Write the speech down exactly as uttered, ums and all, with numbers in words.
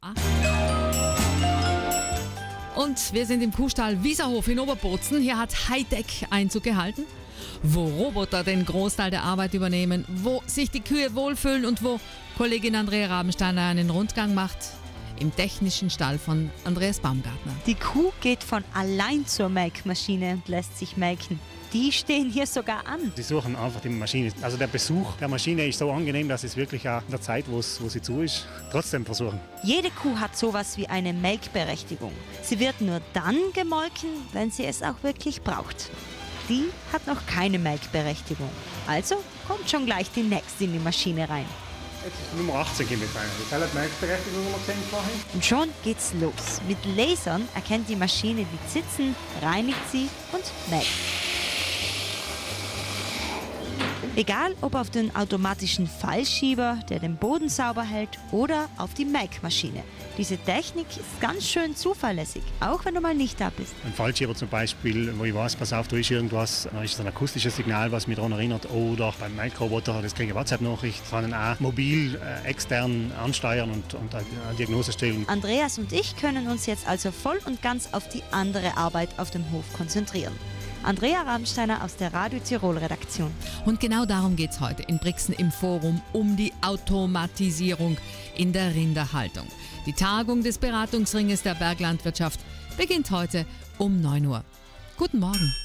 Und wir sind im Kuhstall Wieserhof in Oberbozen. Hier hat Hightech Einzug gehalten, wo Roboter den Großteil der Arbeit übernehmen, wo sich die Kühe wohlfühlen und wo Kollegin Andrea Rabensteiner einen Rundgang macht im technischen Stall von Andreas Baumgartner. Die Kuh geht von allein zur Melkmaschine und lässt sich melken. Die stehen hier sogar an. Sie suchen einfach die Maschine. Also der Besuch der Maschine ist so angenehm, dass es wirklich auch in der Zeit, wo, es, wo sie zu ist, trotzdem versuchen. Jede Kuh hat sowas wie eine Melkberechtigung. Sie wird nur dann gemolken, wenn sie es auch wirklich braucht. Die hat noch keine Melkberechtigung. Also kommt schon gleich die nächste in die Maschine rein. Jetzt ist Nummer achtzehn mit rein. Das hat die Melkberechtigung noch gesehen vorhin. Und schon geht's los. Mit Lasern erkennt die Maschine die Zitzen, reinigt sie und melkt. Egal ob auf den automatischen Fallschieber, der den Boden sauber hält, oder auf die Melkmaschine. Diese Technik ist ganz schön zuverlässig, auch wenn du mal nicht da bist. Ein Fallschieber zum Beispiel, wo ich weiß, pass auf, da ist irgendwas, dann ist es ein akustisches Signal, was mich daran erinnert. Oder beim Melkroboter, das kriege ich eine WhatsApp-Nachricht, kann auch mobil äh, extern ansteuern und, und eine Diagnose stellen. Andreas und ich können uns jetzt also voll und ganz auf die andere Arbeit auf dem Hof konzentrieren. Andrea Rabensteiner aus der Radio Tirol Redaktion. Und genau darum geht es heute in Brixen im Forum um die Automatisierung in der Rinderhaltung. Die Tagung des Beratungsringes der Berglandwirtschaft beginnt heute um neun Uhr. Guten Morgen.